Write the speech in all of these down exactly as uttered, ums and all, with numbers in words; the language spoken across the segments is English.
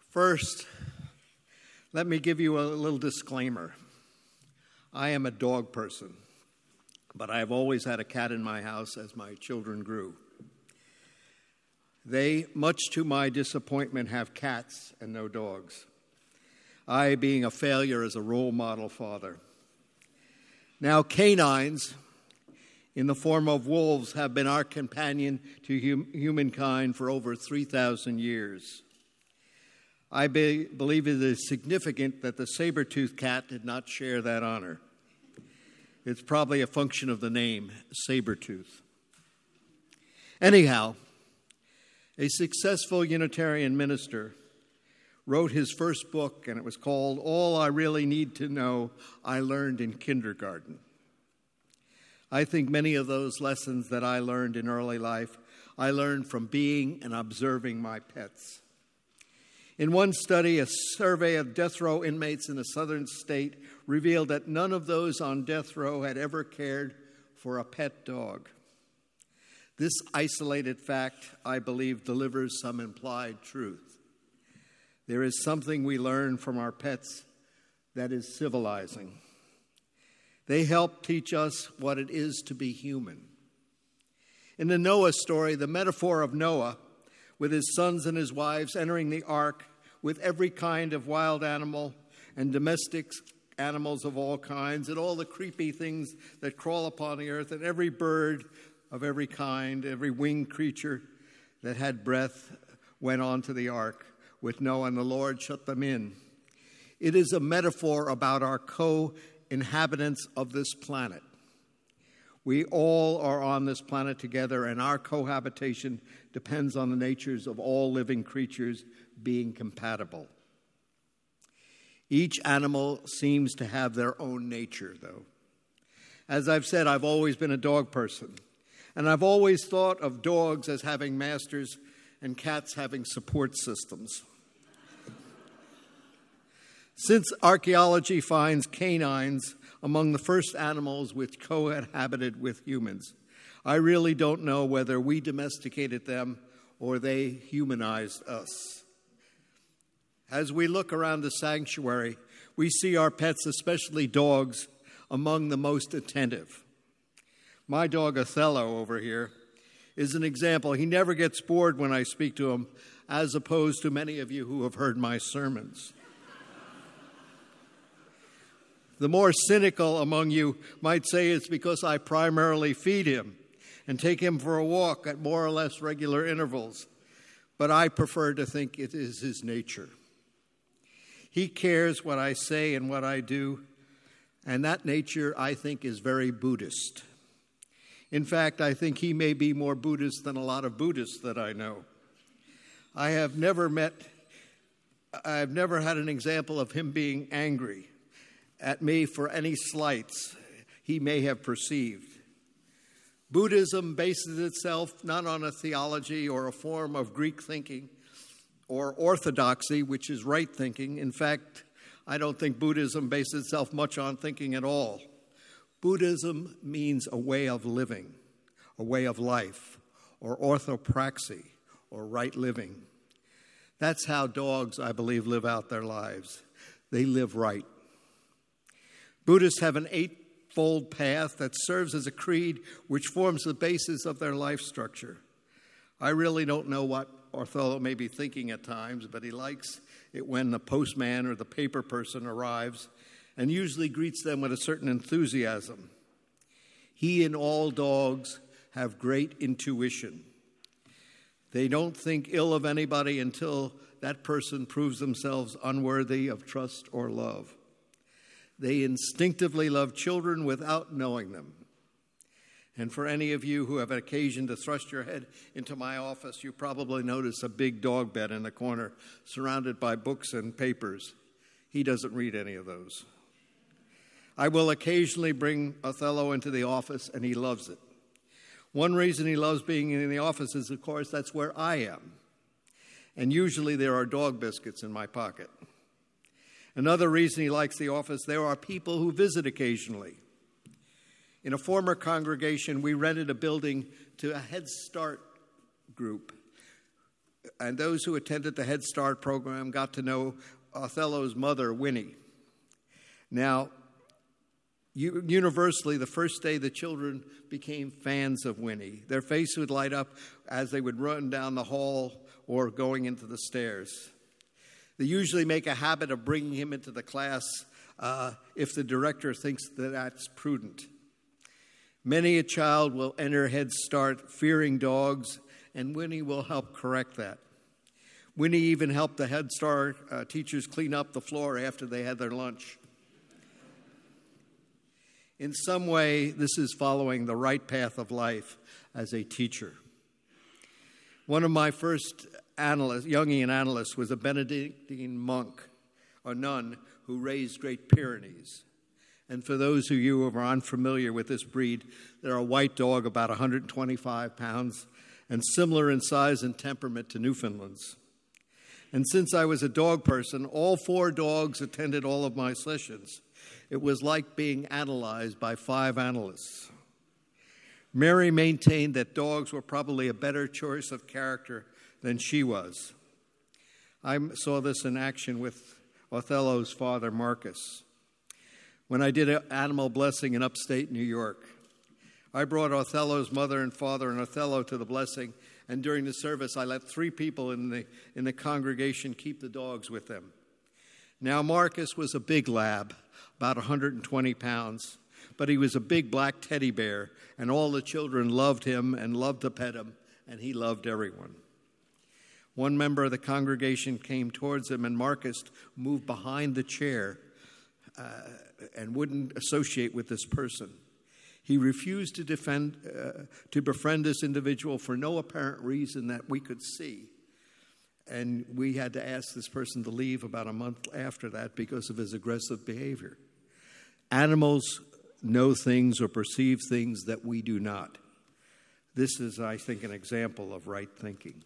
First, let me give you a little disclaimer. I am a dog person, but I've always had a cat in my house as my children grew. They, much to my disappointment, have cats and no dogs. I being a failure as a role model father. Now, canines, in the form of wolves, have been our companion to hum- humankind for over three thousand years. I be- believe it is significant that the saber-toothed cat did not share that honor. It's probably a function of the name, saber-tooth. Anyhow, a successful Unitarian minister wrote his first book, and it was called All I Really Need to Know I Learned in Kindergarten. I think many of those lessons that I learned in early life, I learned from being and observing my pets. In one study, a survey of death row inmates in a southern state revealed that none of those on death row had ever cared for a pet dog. This isolated fact, I believe, delivers some implied truth. There is something we learn from our pets that is civilizing. They help teach us what it is to be human. In the Noah story, the metaphor of Noah, with his sons and his wives entering the ark with every kind of wild animal and domestic animals of all kinds and all the creepy things that crawl upon the earth and every bird of every kind, every winged creature that had breath went onto the ark with Noah, and the Lord shut them in. It is a metaphor about our co-inhabitants of this planet. We all are on this planet together, and our cohabitation depends on the natures of all living creatures being compatible. Each animal seems to have their own nature, though. As I've said, I've always been a dog person, and I've always thought of dogs as having masters and cats having support systems. Since archaeology finds canines among the first animals which cohabited with humans, I really don't know whether we domesticated them or they humanized us. As we look around the sanctuary, we see our pets, especially dogs, among the most attentive. My dog Othello over here is an example. He never gets bored when I speak to him, as opposed to many of you who have heard my sermons. The more cynical among you might say it's because I primarily feed him and take him for a walk at more or less regular intervals, but I prefer to think it is his nature. He cares what I say and what I do, and that nature, I think, is very Buddhist. In fact, I think he may be more Buddhist than a lot of Buddhists that I know. I have never met, I've never had an example of him being angry at me for any slights he may have perceived. Buddhism bases itself not on a theology or a form of Greek thinking or orthodoxy, which is right thinking. In fact, I don't think Buddhism bases itself much on thinking at all. Buddhism means a way of living, a way of life, or orthopraxy, or right living. That's how dogs, I believe, live out their lives. They live right. Buddhists have an eightfold path that serves as a creed which forms the basis of their life structure. I really don't know what Othello may be thinking at times, but he likes it when the postman or the paper person arrives and usually greets them with a certain enthusiasm. He and all dogs have great intuition. They don't think ill of anybody until that person proves themselves unworthy of trust or love. They instinctively love children without knowing them. And for any of you who have an occasion to thrust your head into my office, you probably notice a big dog bed in the corner surrounded by books and papers. He doesn't read any of those. I will occasionally bring Othello into the office, and he loves it. One reason he loves being in the office is, of course, that's where I am. And usually there are dog biscuits in my pocket. Another reason he likes the office, there are people who visit occasionally. In a former congregation, we rented a building to a Head Start group and those who attended the Head Start program got to know Othello's mother, Winnie. Now, universally, the first day the children became fans of Winnie. Their face would light up as they would run down the hall or going into the stairs. They usually make a habit of bringing him into the class uh, if the director thinks that that's prudent. Many a child will enter Head Start fearing dogs, and Winnie will help correct that. Winnie even helped the Head Start uh, teachers clean up the floor after they had their lunch. In some way, this is following the right path of life as a teacher. One of my first analysts, Jungian analysts was a Benedictine monk, or nun, who raised Great Pyrenees. And for those of you who are unfamiliar with this breed, they're a white dog about one hundred twenty-five pounds and similar in size and temperament to Newfoundlands. And since I was a dog person, all four dogs attended all of my sessions. It was like being analyzed by five analysts. Mary maintained that dogs were probably a better choice of character than she was. I saw this in action with Othello's father, Marcus. When I did an animal blessing in upstate New York, I brought Othello's mother and father and Othello to the blessing, and during the service, I let three people in the, in the congregation keep the dogs with them. Now, Marcus was a big lab, about one hundred twenty pounds, but he was a big black teddy bear, and all the children loved him and loved to pet him, and he loved everyone. One member of the congregation came towards him, and Marcus moved behind the chair uh, and wouldn't associate with this person. He refused to defend, uh, to befriend this individual for no apparent reason that we could see. And we had to ask this person to leave about a month after that because of his aggressive behavior. Animals know things or perceive things that we do not. This is, I think, an example of right thinking.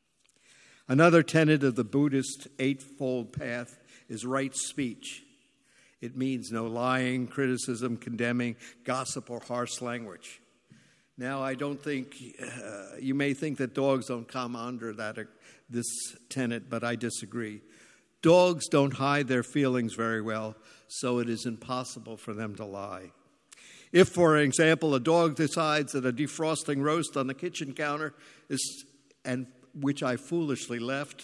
Another tenet of the Buddhist Eightfold Path is right speech. It means no lying, criticism, condemning, gossip, or harsh language. Now, I don't think, uh, you may think that dogs don't come under that, uh, this tenet, but I disagree. Dogs don't hide their feelings very well, so it is impossible for them to lie. If, for example, a dog decides that a defrosting roast on the kitchen counter is, and which I foolishly left,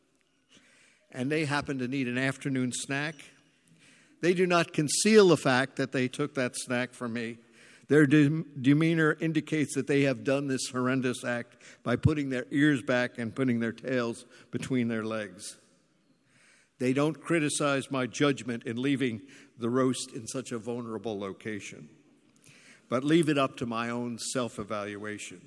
and they happen to need an afternoon snack, they do not conceal the fact that they took that snack from me. Their de- demeanor indicates that they have done this horrendous act by putting their ears back and putting their tails between their legs. They don't criticize my judgment in leaving the roast in such a vulnerable location, but leave it up to my own self-evaluation.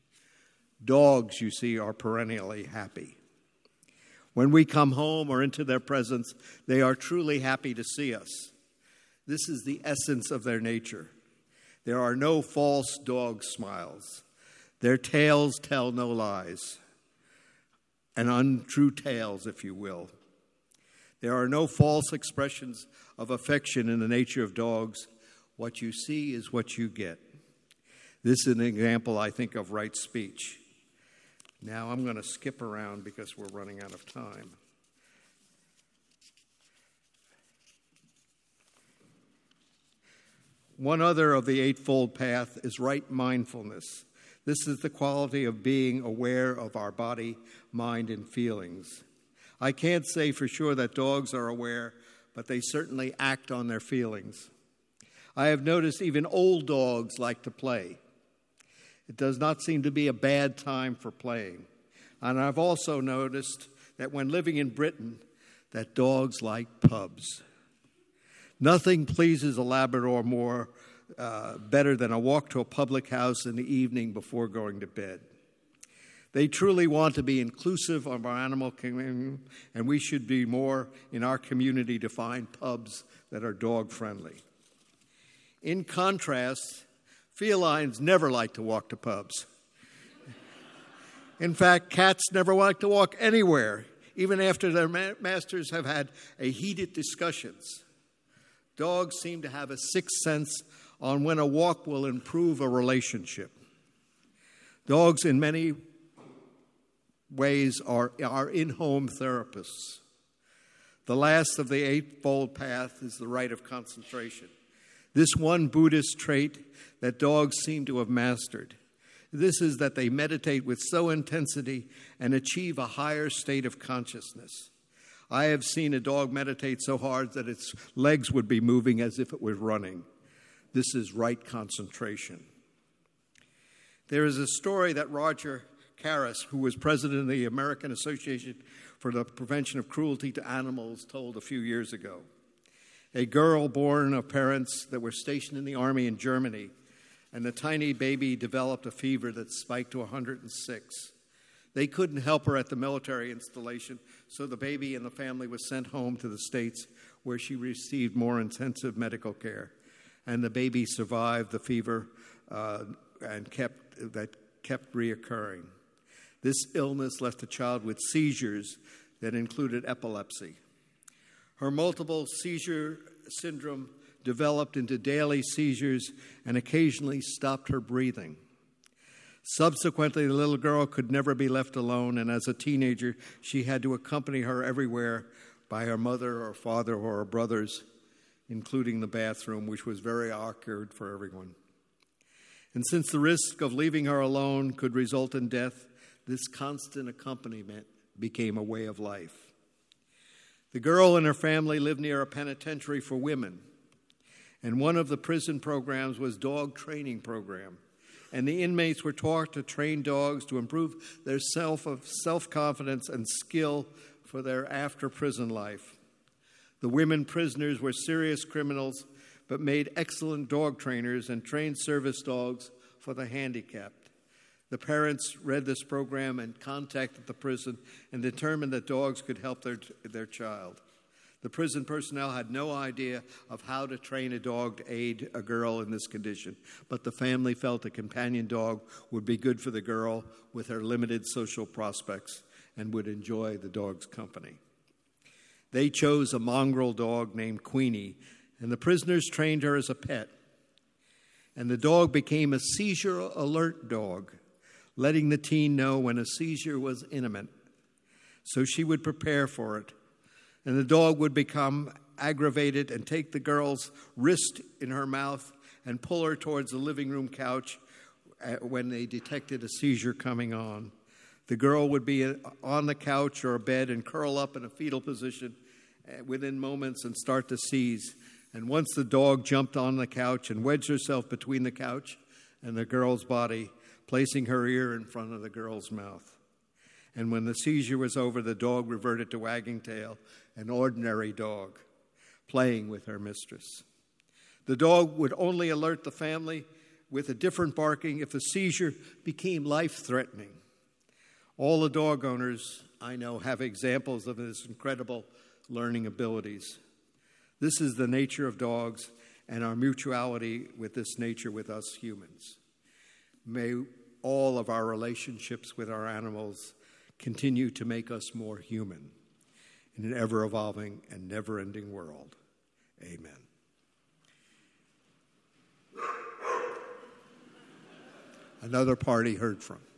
Dogs, you see, are perennially happy. When we come home or into their presence, they are truly happy to see us. This is the essence of their nature. There are no false dog smiles. Their tails tell no lies, and untrue tales, if you will. There are no false expressions of affection in the nature of dogs. What you see is what you get. This is an example, I think, of right speech. Now I'm going to skip around because we're running out of time. One other of the Eightfold Path is right mindfulness. This is the quality of being aware of our body, mind, and feelings. I can't say for sure that dogs are aware, but they certainly act on their feelings. I have noticed even old dogs like to play. It does not seem to be a bad time for playing. And I've also noticed that when living in Britain, that dogs like pubs. Nothing pleases a Labrador more uh, better than a walk to a public house in the evening before going to bed. They truly want to be inclusive of our animal community, and we should be more in our community to find pubs that are dog-friendly. In contrast, felines never like to walk to pubs. In fact, cats never like to walk anywhere, even after their ma- masters have had a heated discussions. Dogs seem to have a sixth sense on when a walk will improve a relationship. Dogs in many ways are our in-home therapists. The last of the eightfold path is the rite of concentration. This one Buddhist trait that dogs seem to have mastered. This is that they meditate with so intensity and achieve a higher state of consciousness. I have seen a dog meditate so hard that its legs would be moving as if it was running. This is right concentration. There is a story that Roger Karras, who was president of the American Association for the Prevention of Cruelty to Animals, told a few years ago. A girl born of parents that were stationed in the army in Germany, and the tiny baby developed a fever that spiked to one hundred six. They couldn't help her at the military installation, so the baby and the family was sent home to the States, where she received more intensive medical care. And the baby survived the fever uh, and kept that kept reoccurring. This illness left the child with seizures that included epilepsy. Her multiple seizure syndrome developed into daily seizures and occasionally stopped her breathing. Subsequently, the little girl could never be left alone, and as a teenager, she had to accompany her everywhere by her mother or father or her brothers, including the bathroom, which was very awkward for everyone. And since the risk of leaving her alone could result in death, this constant accompaniment became a way of life. The girl and her family lived near a penitentiary for women, and one of the prison programs was dog training program. And the inmates were taught to train dogs to improve their self of self-confidence and skill for their after-prison life. The women prisoners were serious criminals, but made excellent dog trainers and trained service dogs for the handicapped. The parents read this program and contacted the prison and determined that dogs could help their, their child. The prison personnel had no idea of how to train a dog to aid a girl in this condition, but the family felt a companion dog would be good for the girl with her limited social prospects and would enjoy the dog's company. They chose a mongrel dog named Queenie, and the prisoners trained her as a pet. And the dog became a seizure-alert dog, letting the teen know when a seizure was imminent, so she would prepare for it. And the dog would become aggravated and take the girl's wrist in her mouth and pull her towards the living room couch when they detected a seizure coming on. The girl would be on the couch or a bed and curl up in a fetal position within moments and start to seize. And once the dog jumped on the couch and wedged herself between the couch and the girl's body, placing her ear in front of the girl's mouth. And when the seizure was over, the dog reverted to wagging tail, an ordinary dog, playing with her mistress. The dog would only alert the family with a different barking if the seizure became life-threatening. All the dog owners I know have examples of this incredible learning abilities. This is the nature of dogs and our mutuality with this nature with us humans. May all of our relationships with our animals continue to make us more human in an ever-evolving and never-ending world. Amen. Another party heard from.